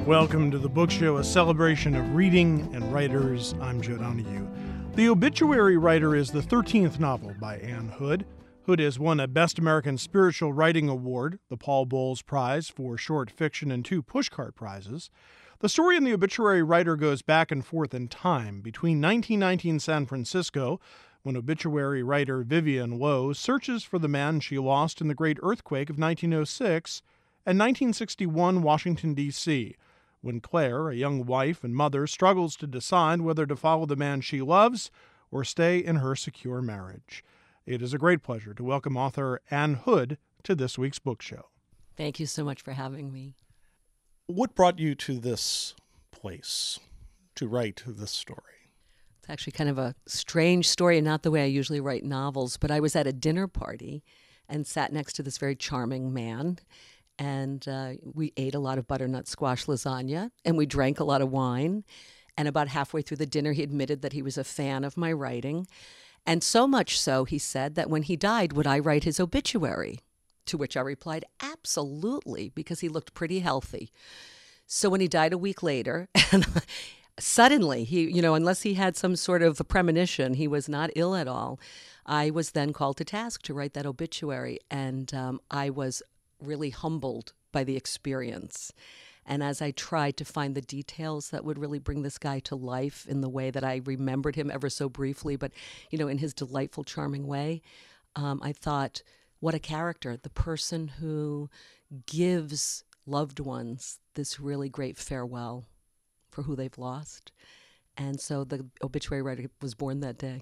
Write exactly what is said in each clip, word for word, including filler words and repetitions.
Welcome to the Book Show, a celebration of reading and writers. I'm Joe Donahue. The Obituary Writer is the thirteenth novel by Ann Hood. Hood has won a Best American Spiritual Writing Award, the Paul Bowles Prize for short fiction, and two Pushcart Prizes. The story in The Obituary Writer goes back and forth in time between nineteen nineteen San Francisco, when obituary writer Vivian Lowe searches for the man she lost in the great earthquake of nineteen oh six, and nineteen sixty-one Washington, D C, when Claire, a young wife and mother, struggles to decide whether to follow the man she loves or stay in her secure marriage. It is a great pleasure to welcome author Ann Hood to this week's book show. Thank you so much for having me. What brought you to this place to write this story? It's actually kind of a strange story, and not the way I usually write novels, but I was at a dinner party and sat next to this very charming man. And uh, we ate a lot of butternut squash lasagna, and we drank a lot of wine. And about halfway through the dinner, he admitted that he was a fan of my writing. And so much so, he said, that when he died, would I write his obituary? To which I replied, absolutely, because he looked pretty healthy. So when he died a week later, and suddenly, he, you know, unless he had some sort of a premonition, he was not ill at all. I was then called to task to write that obituary, and um, I was really humbled by the experience. And as I tried to find the details that would really bring this guy to life in the way that I remembered him ever so briefly, but, you know, in his delightful, charming way, um, I thought, what a character, the person who gives loved ones this really great farewell for who they've lost. And so the obituary writer was born that day.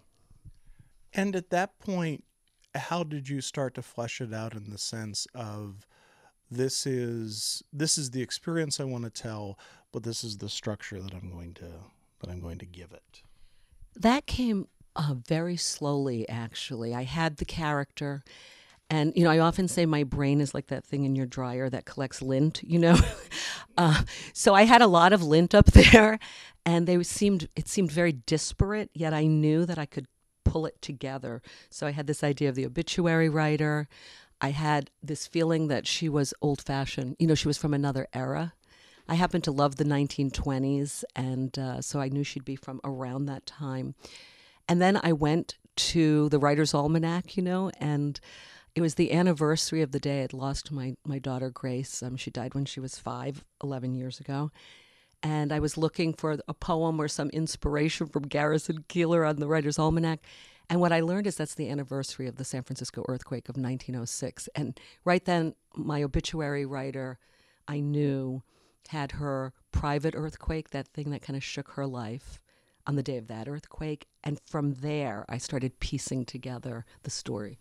And at that point, how did you start to flesh it out in the sense of this is this is the experience I want to tell, but this is the structure that I'm going to that I'm going to give it? That came uh, very slowly, actually. I had the character, and you know, I often say my brain is like that thing in your dryer that collects lint. You know, uh, so I had a lot of lint up there, and they seemed it seemed very disparate. Yet I knew that I could pull it together. So I had this idea of the obituary writer. I had this feeling that she was old-fashioned. You know, she was from another era. I happened to love the nineteen twenties, and uh, so I knew she'd be from around that time. And then I went to the Writer's Almanac, you know, and it was the anniversary of the day I'd lost my, my daughter, Grace. Um, she died when she was five, eleven years ago. And I was looking for a poem or some inspiration from Garrison Keillor on the Writer's Almanac. And what I learned is that's the anniversary of the San Francisco earthquake of nineteen oh six. And right then, my obituary writer, I knew, had her private earthquake, that thing that kind of shook her life, on the day of that earthquake. And from there, I started piecing together the story.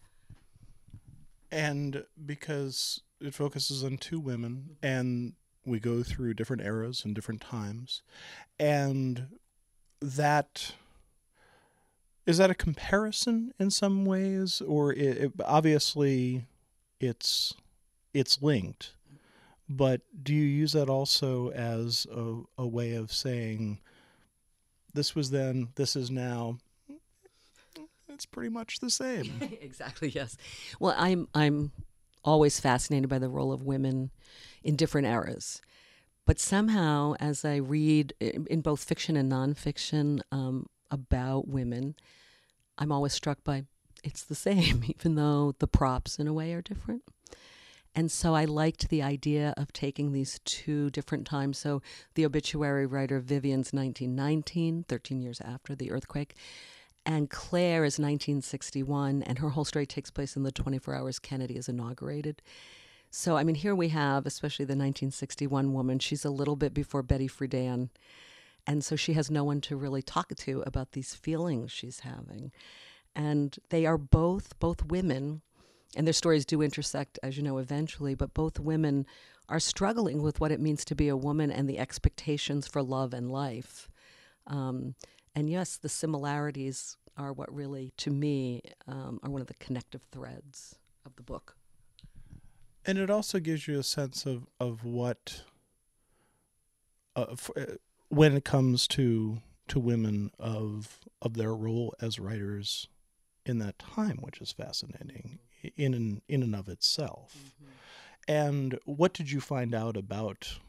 And because it focuses on two women, and we go through different eras and different times, and that is that a comparison in some ways, or it, it, obviously it's it's linked, but do you use that also as a, a way of saying this was then, this is now? It's pretty much the same. Exactly, yes. Well, I'm I'm always fascinated by the role of women in different eras. But somehow, as I read in both fiction and nonfiction um, about women, I'm always struck by it's the same, even though the props in a way are different. And so I liked the idea of taking these two different times. So the obituary writer Vivian's nineteen nineteen, thirteen years after the earthquake, and Claire is nineteen sixty-one, and her whole story takes place in the twenty-four hours Kennedy is inaugurated. So, I mean, here we have, especially the nineteen sixty-one woman, she's a little bit before Betty Friedan, and so she has no one to really talk to about these feelings she's having. And they are both, both women, and their stories do intersect, as you know, eventually, but both women are struggling with what it means to be a woman and the expectations for love and life. Um, and yes, the similarities are what really, to me, um, are one of the connective threads of the book. And it also gives you a sense of, of what, uh, f- when it comes to to women, of of their role as writers in that time, which is fascinating in and, in and of itself. Mm-hmm. And what did you find out about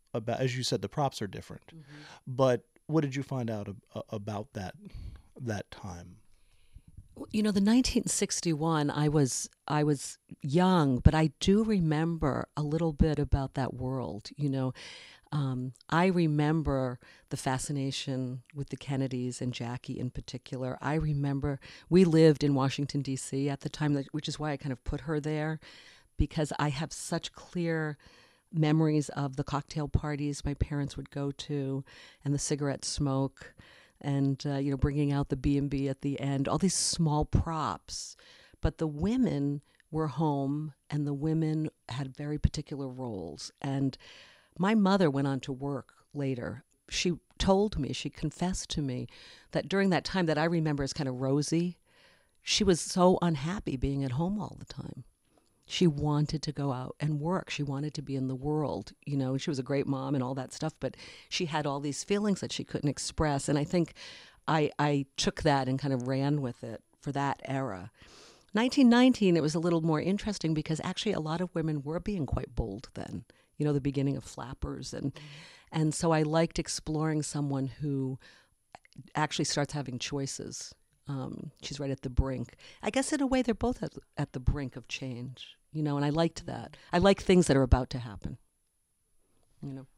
about, as you said, the props are different, Mm-hmm. but what did you find out ab- about that that time? You know, the nineteen sixty-one, I was I was young, but I do remember a little bit about that world. You know, um, I remember the fascination with the Kennedys and Jackie in particular. I remember we lived in Washington, D C at the time, that- which is why I kind of put her there, because I have such clear memories of the cocktail parties my parents would go to and the cigarette smoke and uh, you know, bringing out the B and B at the end, all these small props. But the women were home, and the women had very particular roles. And my mother went on to work later. She told me, she confessed to me that during that time that I remember as kind of rosy, she was so unhappy being at home all the time. She wanted to go out and work. She wanted to be in the world. You know, she was a great mom and all that stuff, but she had all these feelings that she couldn't express. And I think I, I took that and kind of ran with it for that era. nineteen nineteen, it was a little more interesting because actually a lot of women were being quite bold then. You know, the beginning of flappers. And, and so I liked exploring someone who actually starts having choices. Um, she's right at the brink. I guess in a way they're both at, at the brink of change, you know, and I liked that. I like things that are about to happen, you know.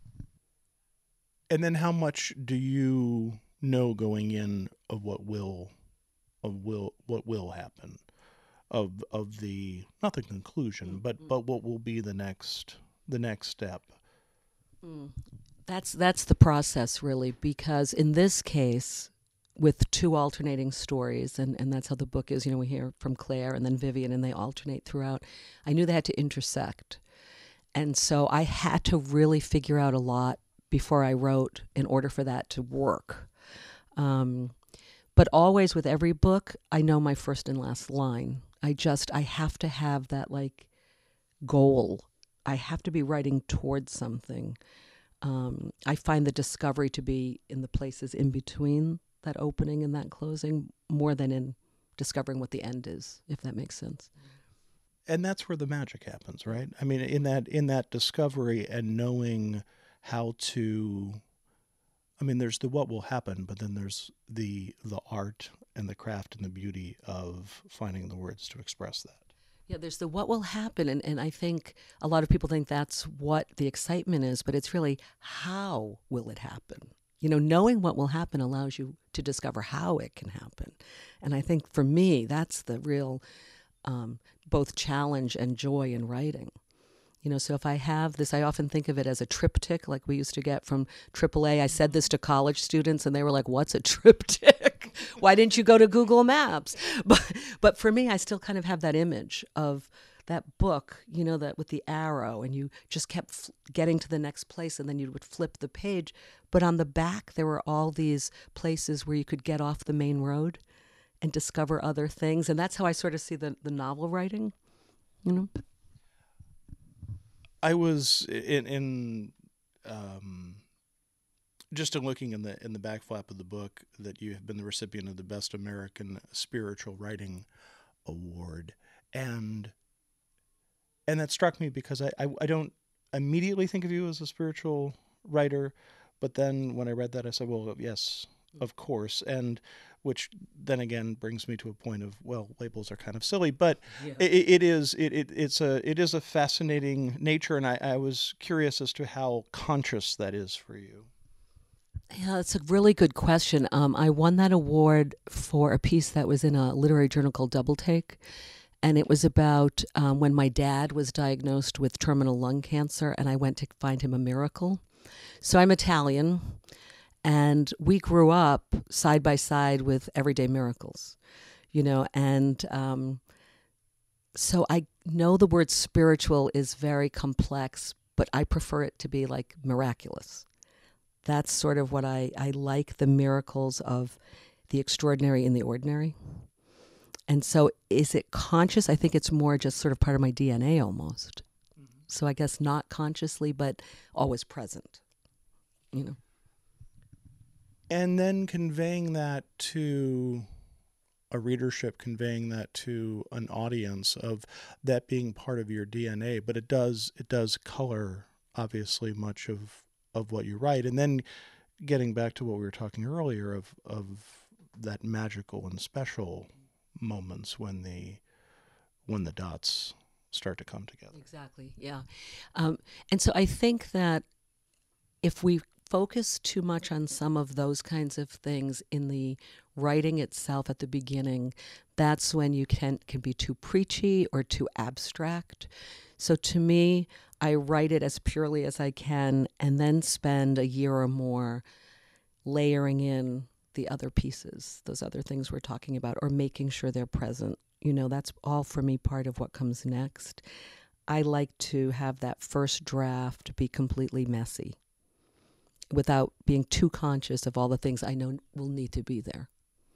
And then how much do you know going in of what will of will what will happen, of of the, not the conclusion, but Mm-hmm. but what will be the next the next step? Mm. That's that's the process really, because in this case, with two alternating stories, and, and that's how the book is. You know, we hear from Claire and then Vivian, and they alternate throughout. I knew they had to intersect. And so I had to really figure out a lot before I wrote in order for that to work. Um, but always with every book, I know my first and last line. I just, I have to have that like goal. I have to be writing towards something. Um, I find the discovery to be in the places in between that opening and that closing more than in discovering what the end is, if that makes sense. And that's where the magic happens, right? I mean, in that in that discovery and knowing how to, I mean, there's the what will happen, but then there's the the art and the craft and the beauty of finding the words to express that. Yeah, there's the what will happen, and, and I think a lot of people think that's what the excitement is, but it's really how will it happen? You know, knowing what will happen allows you to discover how it can happen. And I think for me, that's the real um, both challenge and joy in writing. You know, so if I have this, I often think of it as a triptych, like we used to get from triple A. I said this to college students, and they were like, "What's a triptych? Why didn't you go to Google Maps?" But but for me, I still kind of have that image of that book, you know, that with the arrow, and you just kept f- getting to the next place, and then you would flip the page. But on the back, there were all these places where you could get off the main road and discover other things, and that's how I sort of see the the novel writing. You know. I was in, in um, just in looking in the in the back flap of the book that you have been the recipient of the Best American Spiritual Writing Award, and and that struck me because I, I, I don't immediately think of you as a spiritual writer, but then when I read that, I said, well, yes, of course, and which then again brings me to a point of, well, labels are kind of silly, but Yeah. it, it is it, it it's a it is a fascinating nature, and I, I was curious as to how conscious that is for you. Yeah, that's a really good question. Um, I won that award for a piece that was in a literary journal called Double Take. And it was about um, when my dad was diagnosed with terminal lung cancer, and I went to find him a miracle. So I'm Italian, and we grew up side by side with everyday miracles, you know, and um, so I know the word spiritual is very complex, but I prefer it to be like miraculous. That's sort of what I, I like, the miracles of the extraordinary in the ordinary. And so is it conscious? I think it's more just sort of part of my D N A almost. Mm-hmm. So I guess not consciously, but always present, you know. And then conveying that to a readership, conveying that to an audience, of that being part of your D N A, but it does it does color obviously much of, of what you write. And then getting back to what we were talking earlier of of that magical and special moments when the when the dots start to come together. Exactly, yeah. Um, and so I think that if we focus too much on some of those kinds of things in the writing itself at the beginning, that's when you can can be too preachy or too abstract. So to me, I write it as purely as I can and then spend a year or more layering in the other pieces, those other things we're talking about, or making sure they're present. You know, that's all for me part of what comes next. I like to have that first draft be completely messy without being too conscious of all the things I know will need to be there.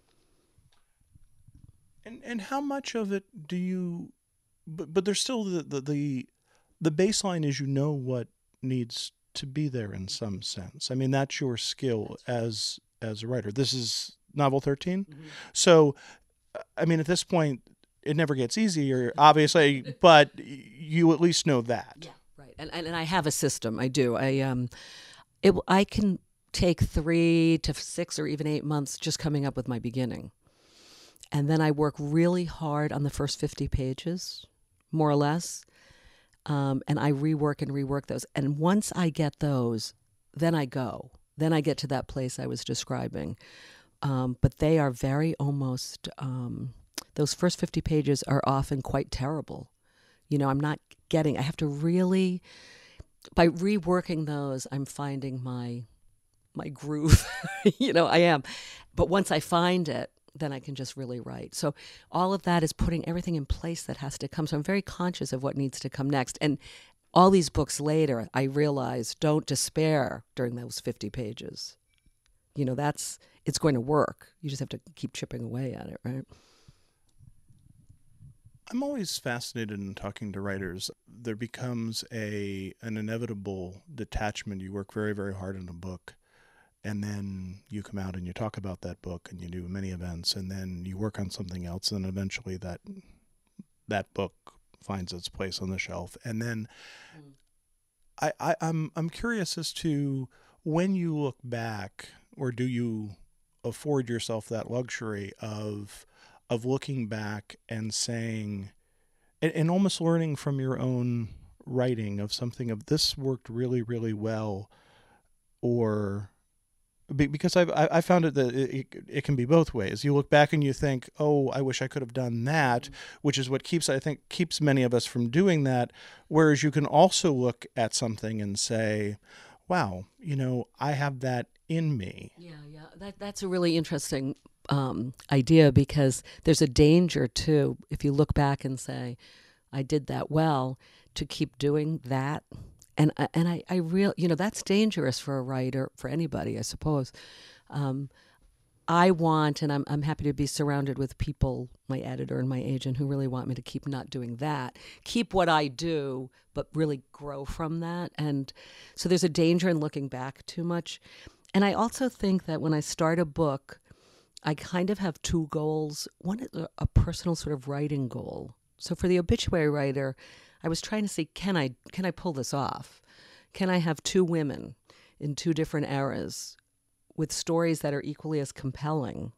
And and how much of it do you, but, but there's still the, the, the, the baseline is, you know, what needs to be there in some sense. I mean, that's your skill as as a writer. This is novel thirteen. Mm-hmm. So, I mean, at this point, it never gets easier, obviously, but you at least know that. Yeah, right. And, and and I have a system. I do. I um, it I can take three to six or even eight months just coming up with my beginning, and then I work really hard on the first fifty pages, more or less, um, and I rework and rework those. And once I get those, then I go. Then I get to that place I was describing. Um, but they are very almost. Um, Those first fifty pages are often quite terrible. You know, I'm not getting, I have to really, by reworking those, I'm finding my my groove. You know, I am. But once I find it, then I can just really write. So all of that is putting everything in place that has to come. So I'm very conscious of what needs to come next. And all these books later, I realize, don't despair during those fifty pages. You know, that's, it's going to work. You just have to keep chipping away at it, right? I'm always fascinated in talking to writers. There becomes a an inevitable detachment. You work very, very hard on a book, and then you come out and you talk about that book, and you do many events, and then you work on something else, and eventually that that book finds its place on the shelf. And then mm. I, I, I'm I'm curious as to when you look back, or do you afford yourself that luxury of of looking back and saying, and, and almost learning from your own writing of something of this worked really, really well, or because I've I found it that it, it can be both ways. You look back and you think, oh, I wish I could have done that, mm-hmm. which is what keeps, I think, keeps many of us from doing that. Whereas you can also look at something and say, wow, you know, I have that in me. Yeah, yeah, that that's a really interesting um, idea, because there's a danger too, if you look back and say, I did that well, to keep doing that. And and I, I real you know, that's dangerous for a writer, for anybody, I suppose. Um, I want, and I'm I'm happy to be surrounded with people, my editor and my agent, who really want me to keep not doing that. Keep what I do, but really grow from that. And so there's a danger in looking back too much. And I also think that when I start a book, I kind of have two goals. One is a, a personal sort of writing goal. So for the obituary writer, I was trying to see, can I can I pull this off? Can I have two women in two different eras with stories that are equally as compelling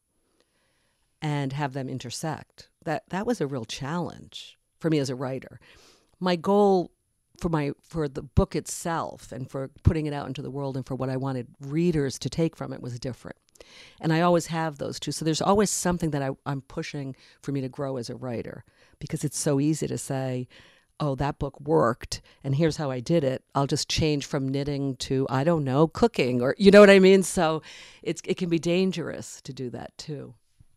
and have them intersect? That that was a real challenge for me as a writer. My goal for my for the book itself and for putting it out into the world and for what I wanted readers to take from it was different. And I always have those two. So there's always something that I, I'm pushing for me to grow as a writer, because it's so easy to say, oh, that book worked, and here's how I did it. I'll just change from knitting to, I don't know, cooking, or, you know what I mean? So it's it can be dangerous to do that too.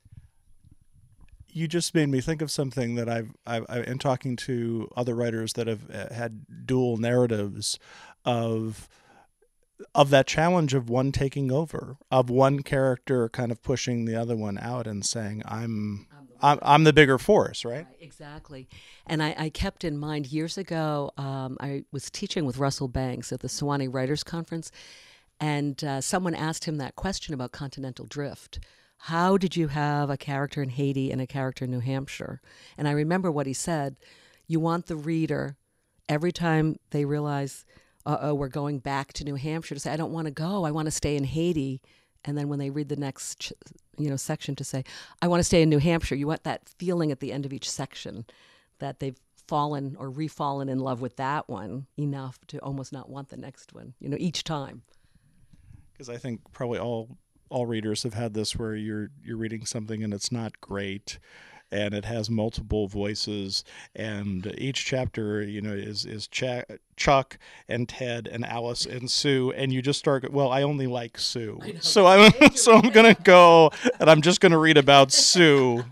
You just made me think of something that I've, I've, I've in talking to other writers that have had dual narratives of of that challenge of one taking over, of one character kind of pushing the other one out and saying, I'm I'm, I'm the bigger force, right? Right, exactly. And I, I kept in mind years ago, um, I was teaching with Russell Banks at the Sewanee Writers Conference, and uh, someone asked him that question about continental drift. How did you have a character in Haiti and a character in New Hampshire? And I remember what he said: you want the reader, every time they realize, uh-oh, we're going back to New Hampshire, to say, I don't want to go. I want to stay in Haiti. And then when they read the next ch- you know, section to say, I want to stay in New Hampshire, you want that feeling at the end of each section that they've fallen or re-fallen in love with that one enough to almost not want the next one, you know, each time. Because I think probably all all readers have had this where you're you're reading something and it's not great, and it has multiple voices, and each chapter, you know, is is Ch- Chuck and Ted and Alice and Sue, and you just start. Well, I only like Sue, so I'm so I'm gonna go and I'm just gonna read about Sue.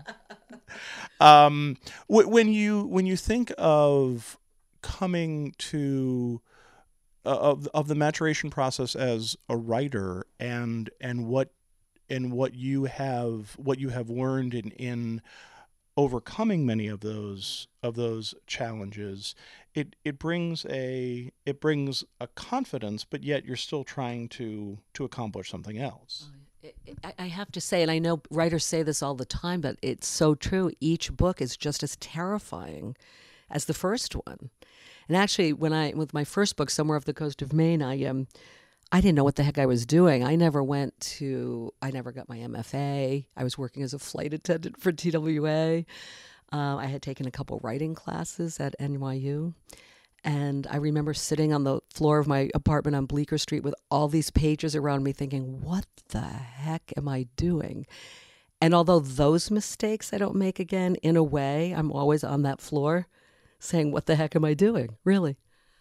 Um, when you when you think of coming to uh, of of the maturation process as a writer, and and what and what you have what you have learned in in overcoming many of those of those challenges, it it brings a it brings a confidence, but yet you're still trying to to accomplish something else. I have to say, and I know writers say this all the time, but it's so true. Each book is just as terrifying as the first one. And actually, when I with my first book, Somewhere Off the Coast of Maine, I um, I didn't know what the heck I was doing. I never went to, I never got my M F A. I was working as a flight attendant for T W A. Uh, I had taken a couple writing classes at N Y U. And I remember sitting on the floor of my apartment on Bleecker Street with all these pages around me thinking, what the heck am I doing? And although those mistakes I don't make again, in a way, I'm always on that floor saying, what the heck am I doing? Really?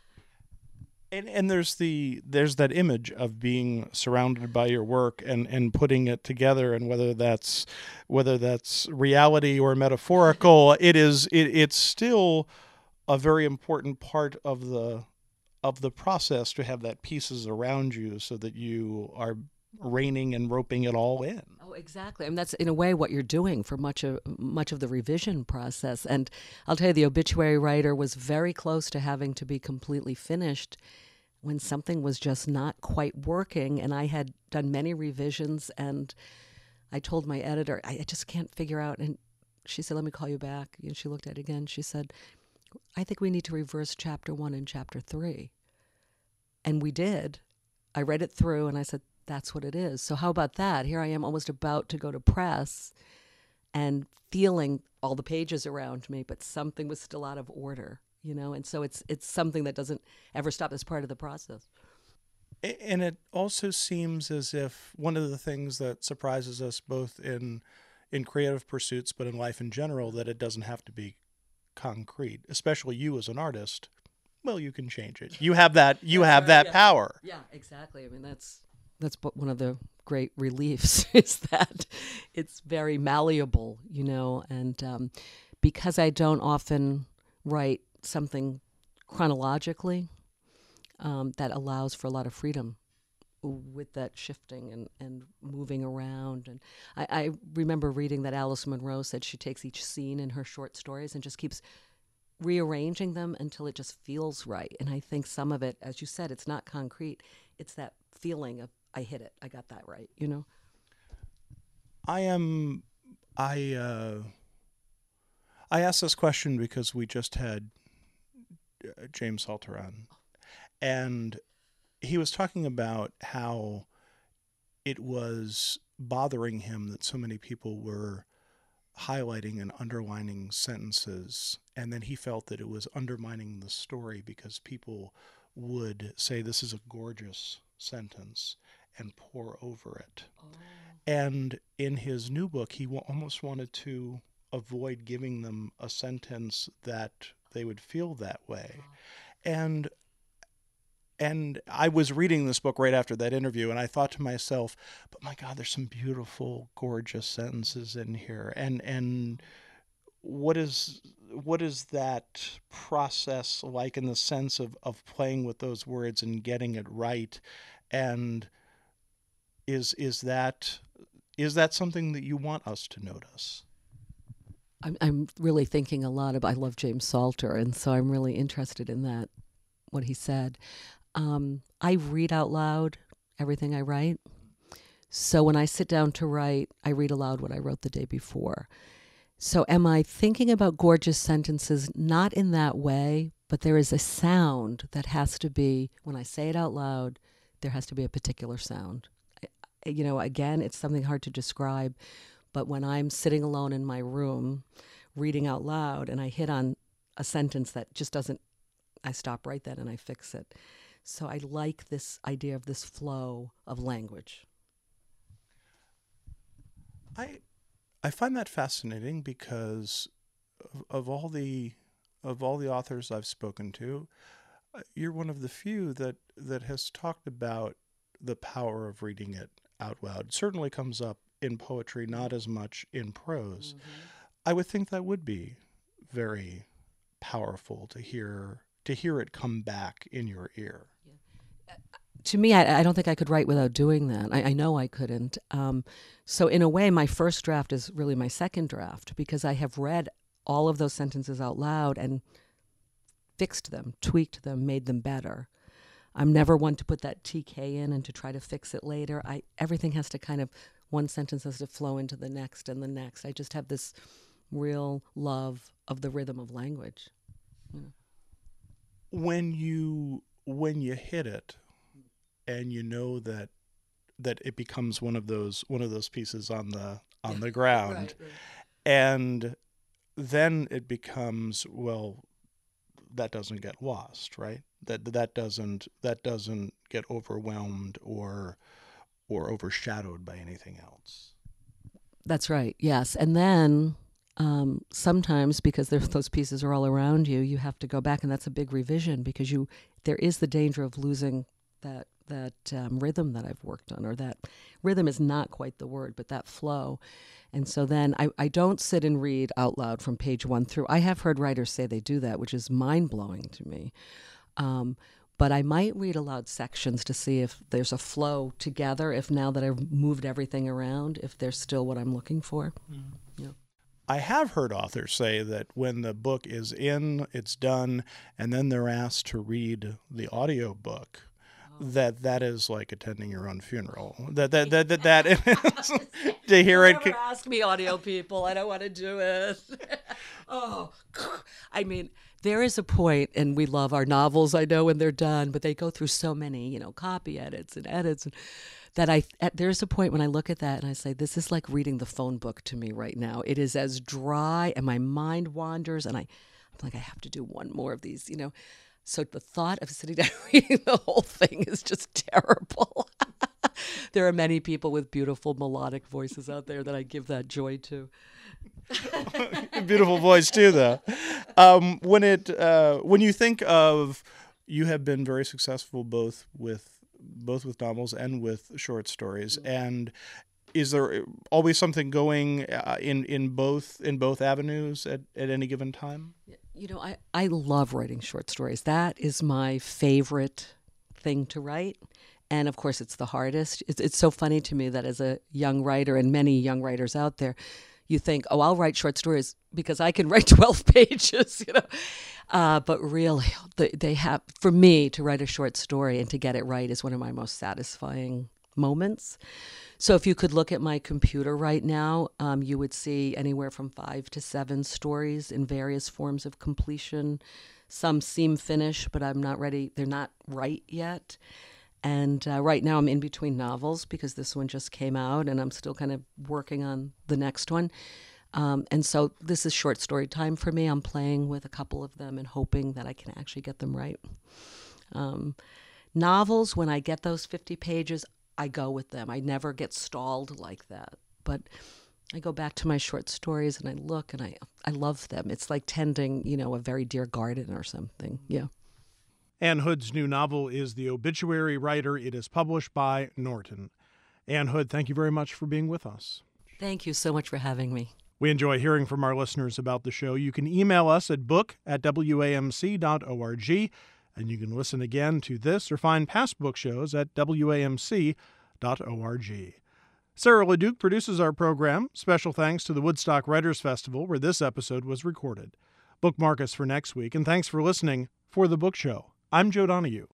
And and there's the there's that image of being surrounded by your work and, and putting it together, and whether that's whether that's reality or metaphorical, it is it it's still a very important part of the of the process to have that pieces around you so that you are reining and roping it all in. Oh, exactly. I mean, that's in a way what you're doing for much of much of the revision process. And I'll tell you, the obituary writer was very close to having to be completely finished when something was just not quite working. And I had done many revisions, and I told my editor, I just can't figure out. And she said, let me call you back. And she looked at it again. She said, I think we need to reverse chapter one and chapter three. And we did. I read it through and I said, that's what it is. So how about that? Here I am almost about to go to press and feeling all the pages around me, but something was still out of order, you know? And so it's it's something that doesn't ever stop as part of the process. And it also seems as if one of the things that surprises us both in in creative pursuits, but in life in general, that it doesn't have to be concrete, especially you as an artist. Well, you can change it. You have that. You have that yeah. power. Yeah, exactly. I mean, that's that's one of the great reliefs is that it's very malleable, you know. And um, because I don't often write something chronologically, um, that allows for a lot of freedom with that shifting and, and moving around. And I, I remember reading that Alice Munro said she takes each scene in her short stories and just keeps rearranging them until it just feels right. And I think some of it, as you said, it's not concrete. It's that feeling of, I hit it. I got that right, you know? I am, I, uh, I asked this question because we just had uh, James Salter on, and he was talking about how it was bothering him that so many people were highlighting and underlining sentences, and then he felt that it was undermining the story because people would say this is a gorgeous sentence and pour over it. Oh. And in his new book, he w- almost wanted to avoid giving them a sentence that they would feel that way. Oh. And And I was reading this book right after that interview, and I thought to myself, but my God, there's some beautiful, gorgeous sentences in here. And and what is what is that process like in the sense of, of playing with those words and getting it right? And is is that is that something that you want us to notice? I'm I'm really thinking a lot about, I love James Salter, and so I'm really interested in that, what he said. Um, I read out loud everything I write. So when I sit down to write, I read aloud what I wrote the day before. So am I thinking about gorgeous sentences? Not in that way, but there is a sound that has to be, when I say it out loud, there has to be a particular sound. I, you know, again, it's something hard to describe, but when I'm sitting alone in my room reading out loud and I hit on a sentence that just doesn't, I stop right then and I fix it. So I like this idea of this flow of language. I I find that fascinating because of, of all the of all the authors I've spoken to, uh, you're one of the few that that has talked about the power of reading it out loud. It certainly comes up in poetry, not as much in prose. Mm-hmm. I would think that would be very powerful to hear to hear it come back in your ear. Yeah. To me, I, I don't think I could write without doing that. I, I know I couldn't. Um, so in a way, my first draft is really my second draft because I have read all of those sentences out loud and fixed them, tweaked them, made them better. I'm never one to put that T K in and to try to fix it later. I everything has to kind of, one sentence has to flow into the next and the next. I just have this real love of the rhythm of language. You know. When you when you hit it, and you know that that it becomes one of those one of those pieces on the on the ground, right, right. And then it becomes, well, that doesn't get lost, right? That that doesn't that doesn't get overwhelmed or or overshadowed by anything else. That's right. Yes, and then um, sometimes because those pieces are all around you, you have to go back, and that's a big revision because you there is the danger of losing that that um, rhythm that I've worked on, or that rhythm is not quite the word, but that flow. And so then I, I don't sit and read out loud from page one through. I have heard writers say they do that, which is mind-blowing to me. Um, but I might read aloud sections to see if there's a flow together, if now that I've moved everything around, if there's still what I'm looking for. Mm-hmm. Yeah. I have heard authors say that when the book is in, it's done, and then they're asked to read the audio book, that that is like attending your own funeral. That that that that, that is to hear Never it. Ask me, audio people. I don't want to do it. Oh, I mean, there is a point, and we love our novels, I know, when they're done, but they go through so many, you know, copy edits and edits, and that I at, there's a point when I look at that and I say, this is like reading the phone book to me right now. It is as dry, and my mind wanders, and I, I'm like, I have to do one more of these, you know. So the thought of sitting down reading the whole thing is just terrible. There are many people with beautiful melodic voices out there that I give that joy to. Beautiful voice too, though. Um, when it uh, when you think of, you have been very successful both with both with novels and with short stories, mm-hmm. and is there always something going uh, in in both in both avenues at, at any given time? You know, I, I love writing short stories. That is my favorite thing to write. And of course, it's the hardest. It's, it's so funny to me that as a young writer, and many young writers out there, you think, oh, I'll write short stories because I can write twelve pages, you know. Uh, but really, they, they have, for me, to write a short story and to get it right is one of my most satisfying moments. So if you could look at my computer right now, um, you would see anywhere from five to seven stories in various forms of completion. Some seem finished, but I'm not ready. They're not right yet. And uh, right now I'm in between novels because this one just came out and I'm still kind of working on the next one. Um, and so this is short story time for me. I'm playing with a couple of them and hoping that I can actually get them right. Um, novels, when I get those fifty pages, I go with them. I never get stalled like that. But I go back to my short stories and I look and I I love them. It's like tending, you know, a very dear garden or something. Yeah. Ann Hood's new novel is The Obituary Writer. It is published by Norton. Ann Hood, thank you very much for being with us. Thank you so much for having me. We enjoy hearing from our listeners about the show. You can email us at book at w a m c dot org, and you can listen again to this or find past book shows at w a m c dot org. Sarah LeDuc produces our program. Special thanks to the Woodstock Writers Festival, where this episode was recorded. Bookmark us for next week, and thanks for listening for The Book Show. I'm Joe Donahue.